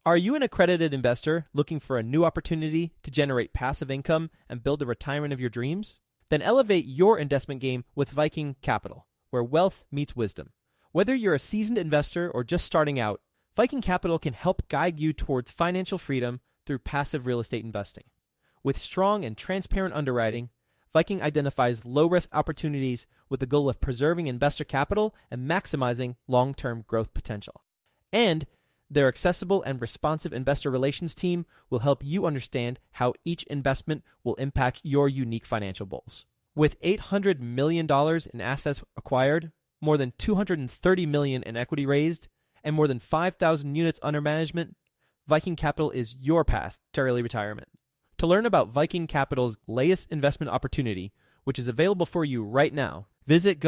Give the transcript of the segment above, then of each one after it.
Are you an accredited investor looking for a new opportunity to generate passive income and build the retirement of your dreams? Then elevate your investment game with Viking Capital, where wealth meets wisdom. Whether you're a seasoned investor or just starting out, Viking Capital can help guide you towards financial freedom through passive real estate investing. With strong and transparent underwriting, Viking identifies low-risk opportunities with the goal of preserving investor capital and maximizing long-term growth potential. And their accessible and responsive investor relations team will help you understand how each investment will impact your unique financial goals. With $800 million in assets acquired, more than $230 million in equity raised, and more than 5,000 units under management, Viking Capital is your path to early retirement. To learn about Viking Capital's latest investment opportunity, which is available for you right now, visit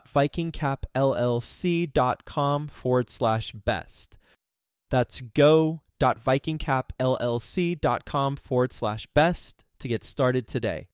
go.vikingcapllc.com/best. That's go.vikingcapllc.com/best to get started today.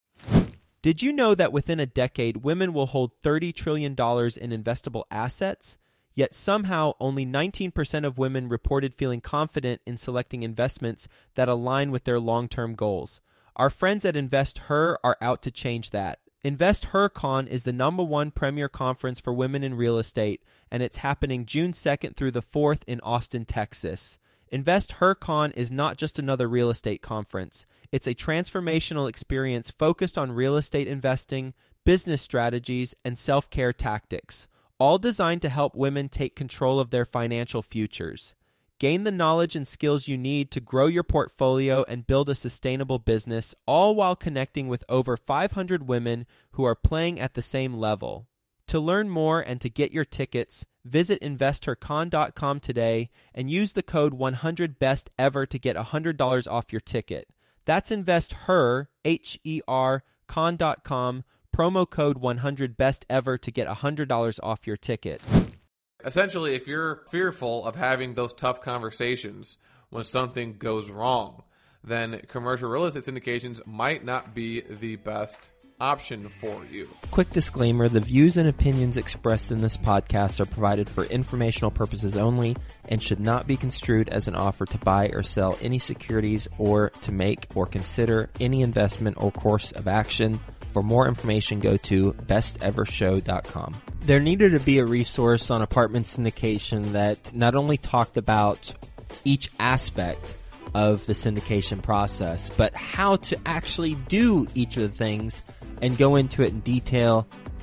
Did you know that within a decade, women will hold $30 trillion in investable assets? Yet somehow only 19% of women reported feeling confident in selecting investments that align with their long-term goals. Our friends at InvestHer are out to change that. InvestHerCon is the #1 premier conference for women in real estate, and it's happening June 2nd through the 4th in Austin, Texas. InvestHerCon is not just another real estate conference. It's a transformational experience focused on real estate investing, business strategies, and self-care tactics, all designed to help women take control of their financial futures. Gain the knowledge and skills you need to grow your portfolio and build a sustainable business, all while connecting with over 500 women who are playing at the same level. To learn more and to get your tickets, visit InvestHerCon.com today and use the code 100BESTEVER to get $100 off your ticket. That's InvestHer, H-E-R, con.com, promo code 100BESTEVER to get $100 off your ticket. Essentially, if you're fearful of having those tough conversations when something goes wrong, then commercial real estate syndications might not be the best option for you. Quick disclaimer, the views and opinions expressed in this podcast are provided for informational purposes only and should not be construed as an offer to buy or sell any securities or to make or consider any investment or course of action. For more information, go to bestevershow.com. There needed to be a resource on apartment syndication that not only talked about each aspect of the syndication process, but how to actually do each of the things and go into it in detail.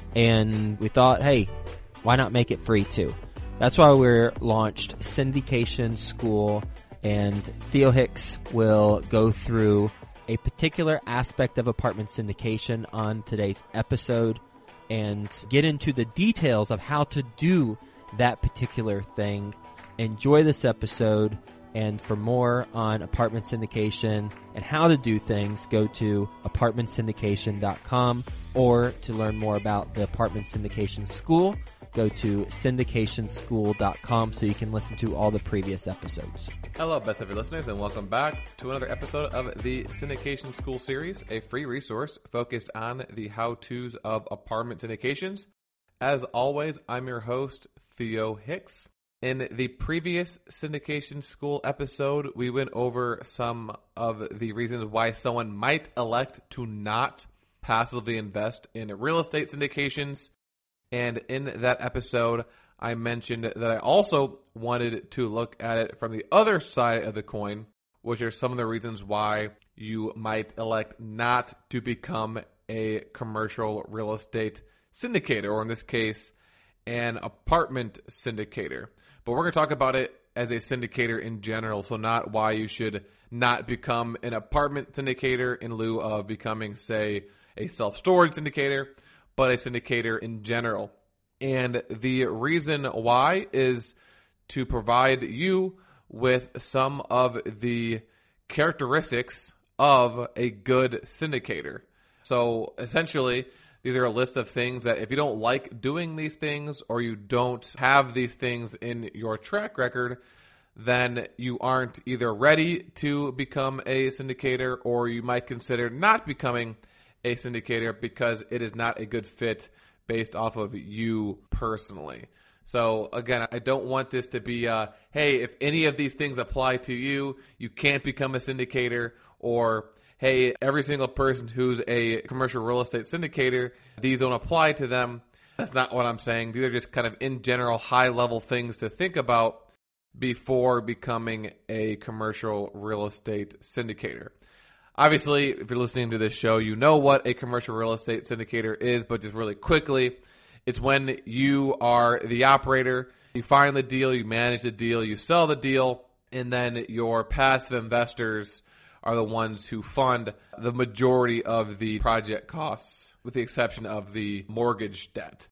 And we thought, hey, why not make it free too? That's why we launched Syndication School, and Theo Hicks will go through a particular aspect of apartment syndication on today's episode and get into the details of how to do that particular thing. Enjoy this episode, and for more on apartment syndication and how to do things, go to apartmentsyndication.com, or to learn more about the Apartment Syndication School, go to syndicationschool.com so you can listen to all the previous episodes. Hello, best ever listeners, and welcome back to another episode of the Syndication School series, a free resource focused on the how-tos of apartment syndications. As always, I'm your host, Theo Hicks. In the previous Syndication School episode, we went over some of the reasons why someone might elect to not passively invest in real estate syndications. And in that episode, I mentioned that I also wanted to look at it from the other side of the coin, which are some of the reasons why you might elect not to become a commercial real estate syndicator, or in this case, an apartment syndicator. But we're going to talk about it as a syndicator in general, so not why you should not become an apartment syndicator in lieu of becoming, say, a self-storage syndicator, but a syndicator in general. And the reason why is to provide you with some of the characteristics of a good syndicator. So essentially, these are a list of things that if you don't like doing these things, or you don't have these things in your track record, then you aren't either ready to become a syndicator, or you might consider not becoming a syndicator because it is not a good fit based off of you personally. So again, I don't want this to be, hey, if any of these things apply to you, you can't become a syndicator, or hey, every single person who's a commercial real estate syndicator, these don't apply to them. That's not what I'm saying. These are just kind of in general high-level things to think about before becoming a commercial real estate syndicator. Obviously, if you're listening to this show, you know what a commercial real estate syndicator is, but just really quickly, it's when you are the operator, you find the deal, you manage the deal, you sell the deal, and then your passive investors are the ones who fund the majority of the project costs, with the exception of the mortgage debt.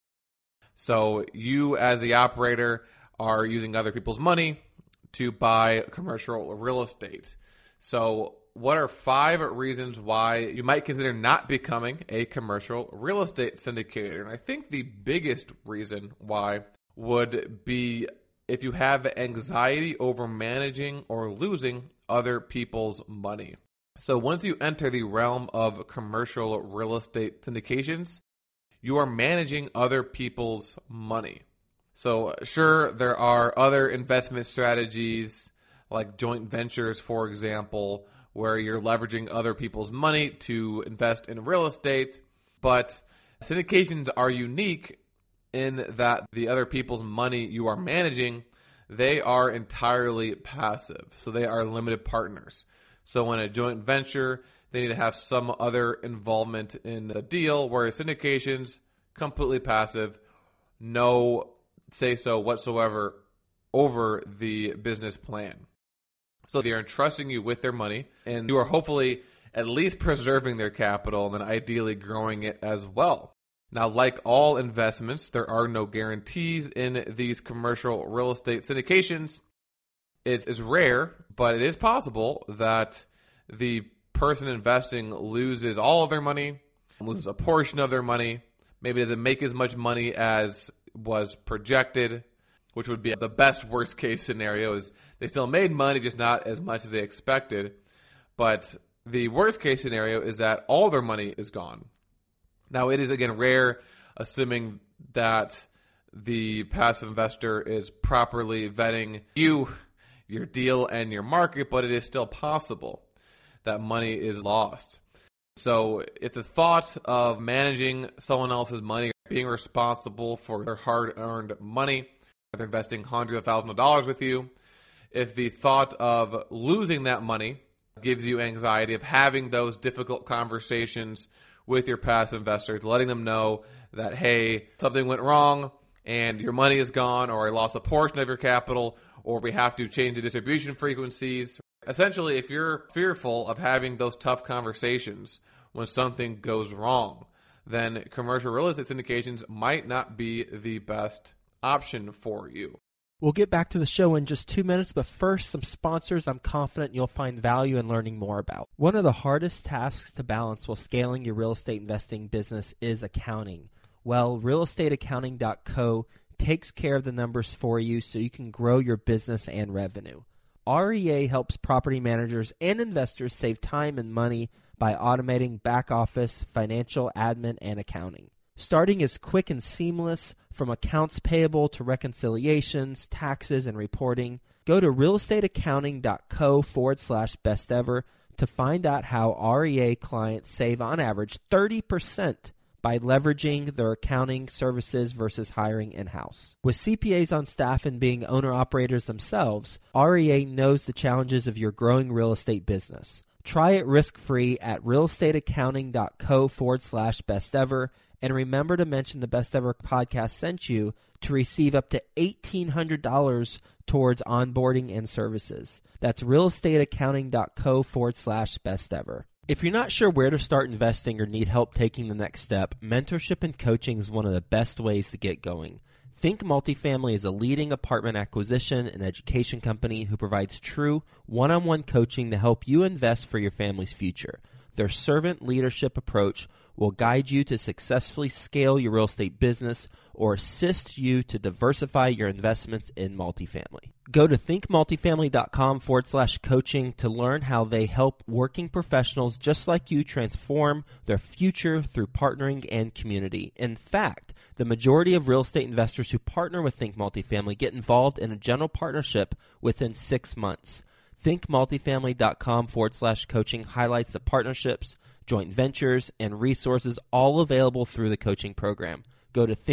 So you, as the operator, are using other people's money to buy commercial real estate. So what are 5 reasons why you might consider not becoming a commercial real estate syndicator? And I think the biggest reason why would be if you have anxiety over managing or losing other people's money. So once you enter the realm of commercial real estate syndications, you are managing other people's money. So sure, there are other investment strategies like joint ventures, for example, where you're leveraging other people's money to invest in real estate. But syndications are unique in that the other people's money you are managing, they are entirely passive. So they are limited partners. So in a joint venture, they need to have some other involvement in the deal, whereas syndications, completely passive, no say-so whatsoever over the business plan. So they are entrusting you with their money, and you are hopefully at least preserving their capital and then ideally growing it as well. Now, like all investments, there are no guarantees in these commercial real estate syndications. It's rare, but it is possible that the person investing loses all of their money, loses a portion of their money, maybe doesn't make as much money as was projected, which would be the best worst case scenario. Is they still made money, just not as much as they expected. But the worst case scenario is that all their money is gone. Now, it is, again, rare, assuming that the passive investor is properly vetting you, your deal, and your market, but it is still possible that money is lost. So if the thought of managing someone else's money, being responsible for their hard-earned money, they're investing hundreds of thousands of dollars with you, if the thought of losing that money gives you anxiety of having those difficult conversations with your passive investors, letting them know that, hey, something went wrong and your money is gone, or I lost a portion of your capital, or we have to change the distribution frequencies. Essentially, if you're fearful of having those tough conversations when something goes wrong, then commercial real estate syndications might not be the best option for you. We'll get back to the show in just 2 minutes, but first, some sponsors I'm confident you'll find value in learning more about. One of the hardest tasks to balance while scaling your real estate investing business is accounting. Well, realestateaccounting.co takes care of the numbers for you so you can grow your business and revenue. REA helps property managers and investors save time and money by automating back office, financial, admin, and accounting. Starting is quick and seamless, from accounts payable to reconciliations, taxes, and reporting. Go to realestateaccounting.co/best ever to find out how REA clients save on average 30% by leveraging their accounting services versus hiring in-house. With CPAs on staff and being owner-operators themselves, REA knows the challenges of your growing real estate business. Try it risk-free at realestateaccounting.co/best ever. And remember to mention the Best Ever podcast sent you to receive up to $1,800 towards onboarding and services. That's realestateaccounting.co/best ever. If you're not sure where to start investing or need help taking the next step, mentorship and coaching is one of the best ways to get going. Think Multifamily is a leading apartment acquisition and education company who provides true one-on-one coaching to help you invest for your family's future. Their servant leadership approach will guide you to successfully scale your real estate business or assist you to diversify your investments in multifamily. Go to thinkmultifamily.com/coaching to learn how they help working professionals just like you transform their future through partnering and community. In fact, The majority of real estate investors who partner with Think Multifamily get involved in a general partnership within 6 months. ThinkMultifamily.com/coaching highlights the partnerships, joint ventures, and resources all available through the coaching program. Go to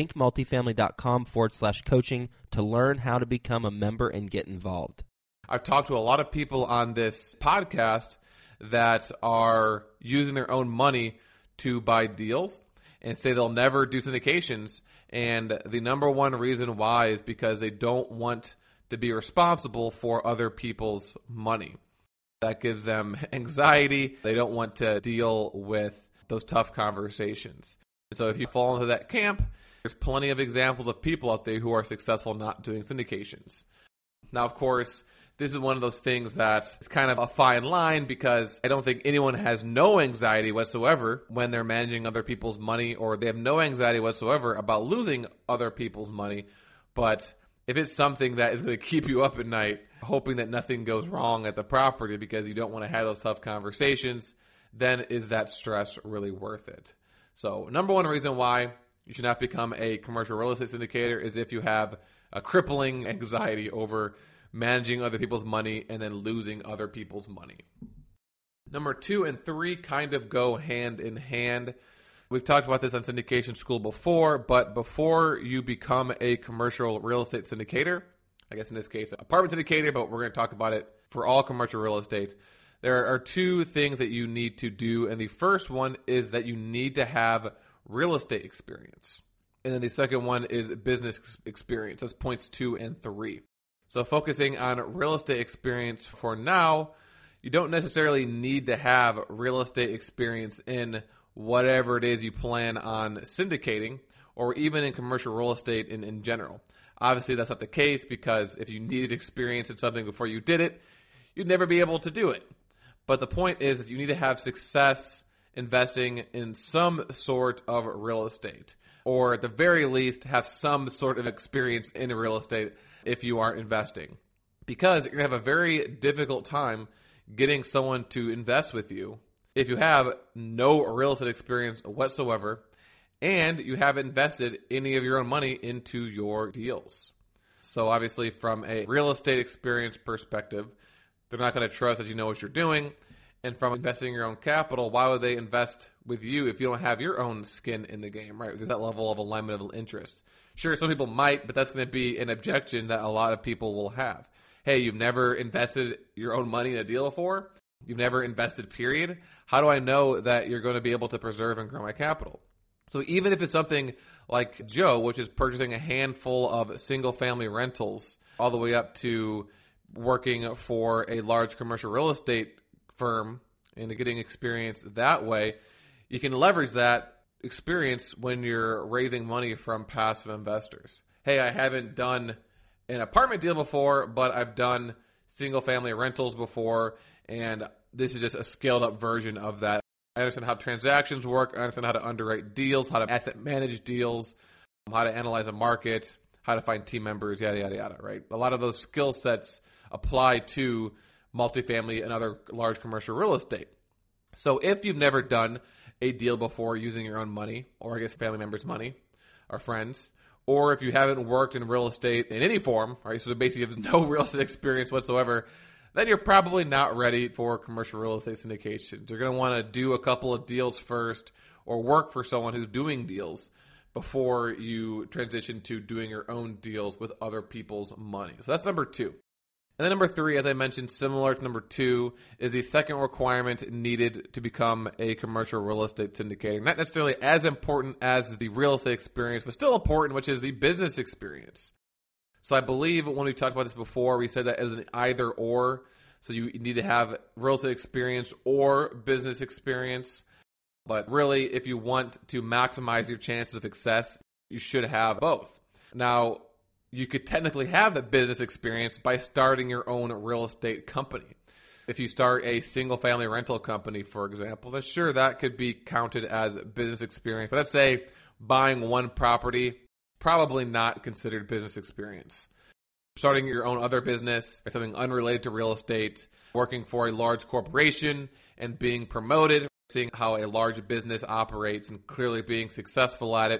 thinkmultifamily.com/coaching to learn how to become a member and get involved. I've talked to a lot of people on this podcast that are using their own money to buy deals and say they'll never do syndications. And the number one reason why is because they don't want to be responsible for other people's money. That gives them anxiety. They don't want to deal with those tough conversations. So if you fall into that camp, there's plenty of examples of people out there who are successful not doing syndications. Now, of course, this is one of those things that is kind of a fine line because I don't think anyone has no anxiety whatsoever when they're managing other people's money, or they have no anxiety whatsoever about losing other people's money. But if it's something that is going to keep you up at night, hoping that nothing goes wrong at the property because you don't want to have those tough conversations, then is that stress really worth it? So number one reason why you should not become a commercial real estate syndicator is if you have a crippling anxiety over managing other people's money and then losing other people's money. Number 2 and 3 kind of go hand in hand. We've talked about this on syndication school before, but before you become a commercial real estate syndicator, I guess in this case, apartment syndicator, but we're going to talk about it for all commercial real estate. There are 2 things that you need to do, and the first one is that you need to have real estate experience. And then the second one is business experience. That's points 2 and 3. So focusing on real estate experience for now, you don't necessarily need to have real estate experience in whatever it is you plan on syndicating, or even in commercial real estate in general. Obviously, that's not the case, because if you needed experience in something before you did it, you'd never be able to do it. But the point is that you need to have success investing in some sort of real estate, or at the very least have some sort of experience in real estate if you aren't investing. Because you're going to have a very difficult time getting someone to invest with you if you have no real estate experience whatsoever and you haven't invested any of your own money into your deals. So obviously, from a real estate experience perspective, they're not going to trust that you know what you're doing. And from investing your own capital, why would they invest with you if you don't have your own skin in the game, right? There's that level of alignment of interest. Sure, some people might, but that's going to be an objection that a lot of people will have. Hey, you've never invested your own money in a deal before? You've never invested, period? How do I know that you're going to be able to preserve and grow my capital? So even if it's something like Joe, which is purchasing a handful of single-family rentals, all the way up to working for a large commercial real estate firm and getting experience that way, you can leverage that experience when you're raising money from passive investors. Hey, I haven't done an apartment deal before, but I've done single-family rentals before, and this is just a scaled-up version of that. I understand how transactions work. I understand how to underwrite deals, how to asset manage deals, how to analyze a market, how to find team members, yada, yada, yada, right? A lot of those skill sets apply to multifamily and other large commercial real estate. So if you've never done a deal before using your own money, or I guess family members' money, or friends, or if you haven't worked in real estate in any form, right, so basically you have no real estate experience whatsoever, then you're probably not ready for commercial real estate syndications. You're going to want to do a couple of deals first, or work for someone who's doing deals before you transition to doing your own deals with other people's money. So that's number 2. And then number 3, as I mentioned, similar to number 2, is the second requirement needed to become a commercial real estate syndicator. Not necessarily as important as the real estate experience, but still important, which is the business experience. So I believe when we talked about this before, we said that as an either or. So you need to have real estate experience or business experience. But really, if you want to maximize your chances of success, you should have both. Now, you could technically have the business experience by starting your own real estate company. If you start a single-family rental company, for example, then sure, that could be counted as business experience. But let's say buying one property, probably not considered business experience. Starting your own other business, or something unrelated to real estate, working for a large corporation and being promoted, seeing how a large business operates and clearly being successful at it,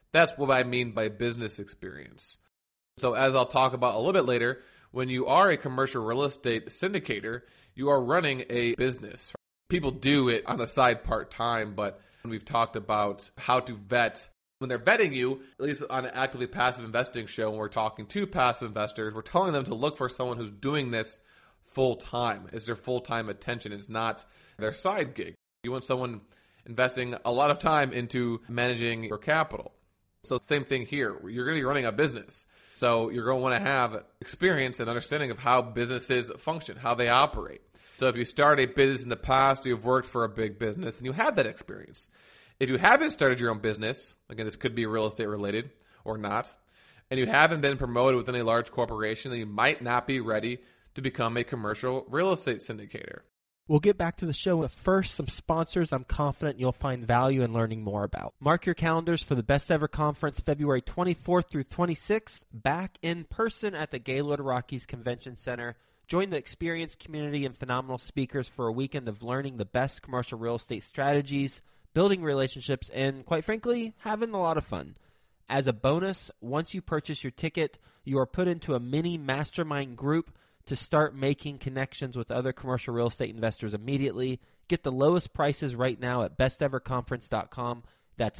That's what I mean by business experience. So as I'll talk about a little bit later, when you are a commercial real estate syndicator, you are running a business. People do it on the side part-time, but we've talked about how to vet. When they're vetting you, at least on an Actively Passive Investing show, when we're talking to passive investors, we're telling them to look for someone who's doing this full-time. It's their full-time attention. It's not their side gig. You want someone investing a lot of time into managing your capital. So same thing here. You're going to be running a business. So you're going to want to have experience and understanding of how businesses function, how they operate. So if you start a business in the past, you've worked for a big business, and you have that experience. If you haven't started your own business, again, this could be real estate related or not, and you haven't been promoted within a large corporation, then you might not be ready to become a commercial real estate syndicator. We'll get back to the show, but first, some sponsors I'm confident you'll find value in learning more about. Mark your calendars for the Best Ever Conference, February 24th through 26th, back in person at the Gaylord Rockies Convention Center. Join the experienced community and phenomenal speakers for a weekend of learning the best commercial real estate strategies, building relationships, and quite frankly, having a lot of fun. As a bonus, once you purchase your ticket, you are put into a mini mastermind group to start making connections with other commercial real estate investors immediately. Get the lowest prices right now at besteverconference.com. That's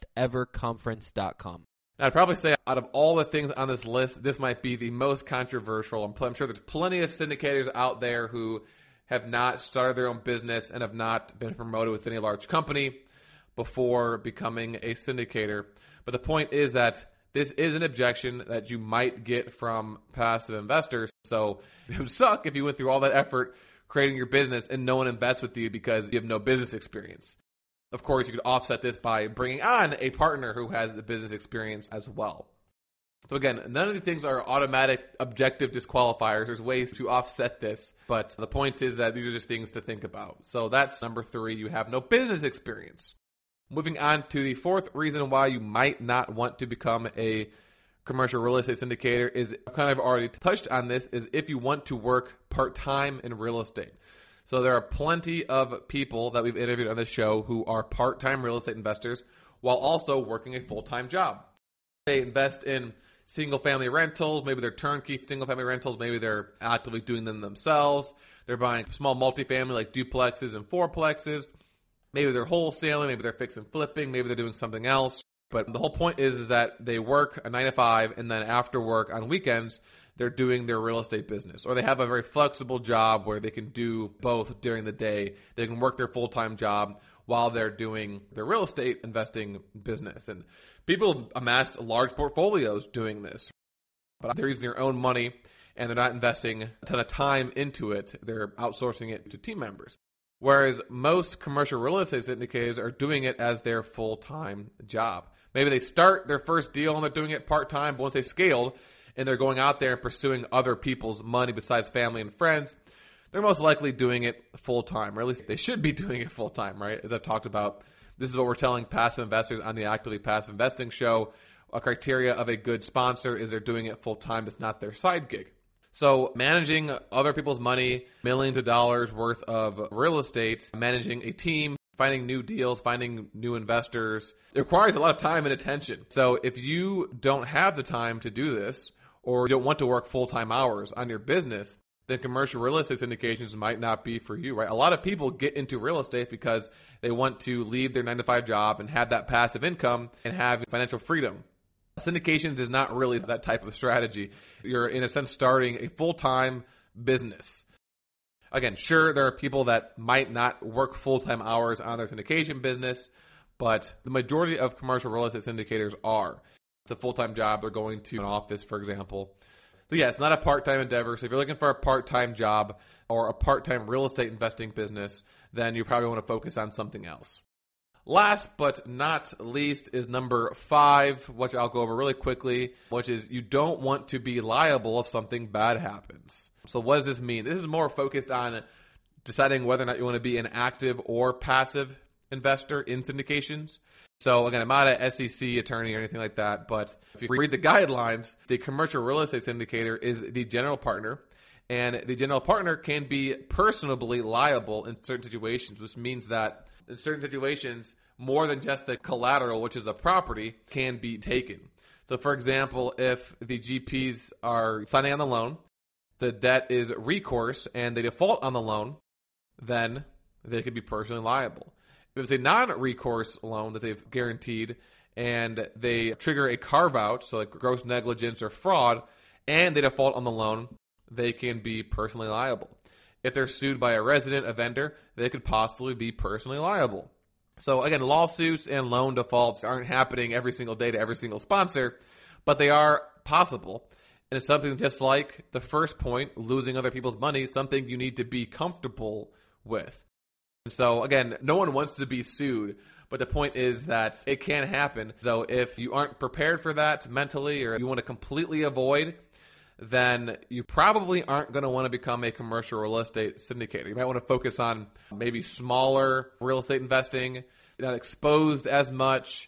besteverconference.com. Now, I'd probably say out of all the things on this list, this might be the most controversial. I'm sure there's plenty of syndicators out there who have not started their own business and have not been promoted within a large company before becoming a syndicator. But the point is that this is an objection that you might get from passive investors. So it would suck if you went through all that effort creating your business and no one invests with you because you have no business experience. Of course, you could offset this by bringing on a partner who has the business experience as well. So again, none of the things are automatic objective disqualifiers. There's ways to offset this. But the point is that these are just things to think about. So that's number 3. You have no business experience. Moving on to the 4th reason why you might not want to become a commercial real estate syndicator is, I've kind of already touched on this, is if you want to work part-time in real estate. So there are plenty of people that we've interviewed on this show who are part-time real estate investors while also working a full-time job. They invest in single-family rentals, maybe they're turnkey single-family rentals, maybe they're actively doing them themselves. They're buying small multifamily like duplexes and fourplexes. Maybe they're wholesaling, maybe they're fix and flipping, maybe they're doing something else. But the whole point is that they work a 9 to 5, and then after work on weekends, they're doing their real estate business. Or they have a very flexible job where they can do both during the day. They can work their full-time job while they're doing their real estate investing business. And people amassed large portfolios doing this. But they're using their own money, and they're not investing a ton of time into it. They're outsourcing it to team members. Whereas most commercial real estate syndicators are doing it as their full-time job. Maybe they start their first deal and they're doing it part-time, but once they scaled and they're going out there and pursuing other people's money besides family and friends, they're most likely doing it full-time, or at least they should be doing it full-time, right? As I've talked about, this is what we're telling passive investors on the Actively Passive Investing show. A criteria of a good sponsor is they're doing it full-time. It's not their side gig. So managing other people's money, millions of dollars worth of real estate, managing a team, finding new deals, finding new investors, it requires a lot of time and attention. So if you don't have the time to do this, or you don't want to work full-time hours on your business, then commercial real estate syndications might not be for you, right? A lot of people get into real estate because they want to leave their 9 to 5 job and have that passive income and have financial freedom. Syndications is not really that type of strategy. You're, in a sense, starting a full-time business. Again, sure, there are people that might not work full-time hours on their syndication business, but the majority of commercial real estate syndicators are. It's a full-time job. They're going to an office, for example. So yeah, it's not a part-time endeavor. So if you're looking for a part-time job or a part-time real estate investing business, then you probably want to focus on something else. Last but not least is number 5, which I'll go over really quickly, which is you don't want to be liable if something bad happens. So what does this mean? This is more focused on deciding whether or not you want to be an active or passive investor in syndications. So again, I'm not an SEC attorney or anything like that, but if you read the guidelines, the commercial real estate syndicator is the general partner, and the general partner can be personally liable in certain situations, which means that in certain situations, more than just the collateral, which is the property, can be taken. So, for example, if the GPs are signing on the loan, the debt is recourse, and they default on the loan, then they could be personally liable. If it's a non-recourse loan that they've guaranteed and they trigger a carve-out, so like gross negligence or fraud, and they default on the loan, they can be personally liable. If they're sued by a resident, a vendor, they could possibly be personally liable. So again, lawsuits and loan defaults aren't happening every single day to every single sponsor, but they are possible. And it's something just like the first point, losing other people's money, something you need to be comfortable with. So again, no one wants to be sued, but the point is that it can happen. So if you aren't prepared for that mentally, or you want to completely avoid, then you probably aren't going to want to become a commercial real estate syndicator. You might want to focus on maybe smaller real estate investing, not exposed as much,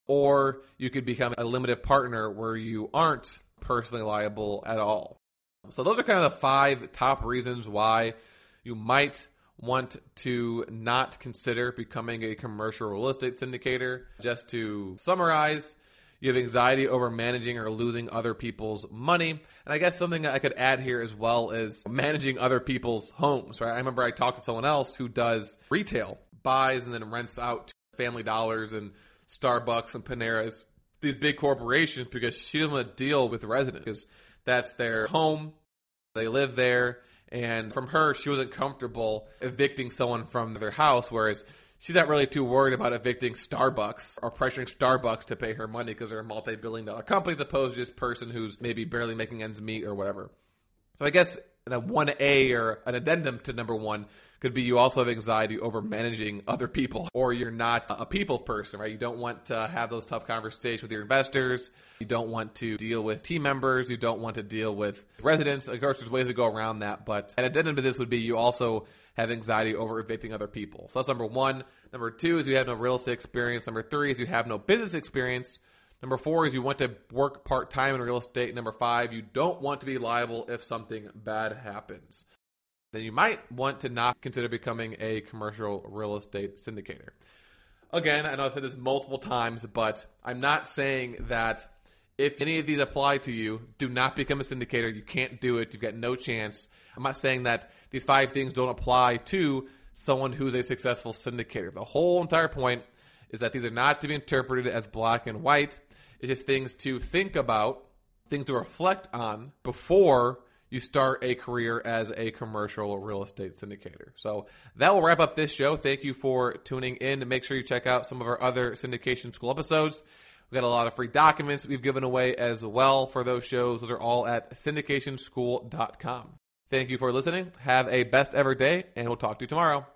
or you could become a limited partner where you aren't personally liable at all. So those are kind of the 5 top reasons why you might want to not consider becoming a commercial real estate syndicator. Just to summarize, you have anxiety over managing or losing other people's money. And I guess something that I could add here as well is managing other people's homes, right? I remember I talked to someone else who does retail, buys and then rents out to Family Dollars and Starbucks and Paneras, these big corporations, because she doesn't want to deal with residents because that's their home. They live there. And from her, she wasn't comfortable evicting someone from their house, whereas she's not really too worried about evicting Starbucks or pressuring Starbucks to pay her money because they're a multi-billion-dollar company as opposed to this person who's maybe barely making ends meet or whatever. So I guess a 1A or an addendum to number 1 could be you also have anxiety over managing other people, or you're not a people person, right? You don't want to have those tough conversations with your investors. You don't want to deal with team members. You don't want to deal with residents. Of course, there's ways to go around that, but an addendum to this would be you also have anxiety over evicting other people. So that's number 1. Number 2 is you have no real estate experience. Number 3 is you have no business experience. Number 4 is you want to work part-time in real estate. Number 5, you don't want to be liable if something bad happens. Then you might want to not consider becoming a commercial real estate syndicator. Again, I know I've said this multiple times, but I'm not saying that if any of these apply to you, do not become a syndicator. You can't do it. You've got no chance. I'm not saying that these 5 things don't apply to someone who's a successful syndicator. The whole entire point is that these are not to be interpreted as black and white. It's just things to think about, things to reflect on before you start a career as a commercial real estate syndicator. So that will wrap up this show. Thank you for tuning in. Make sure you check out some of our other Syndication School episodes. We've got a lot of free documents we've given away as well for those shows. Those are all at syndicationschool.com. Thank you for listening. Have a best ever day, and we'll talk to you tomorrow.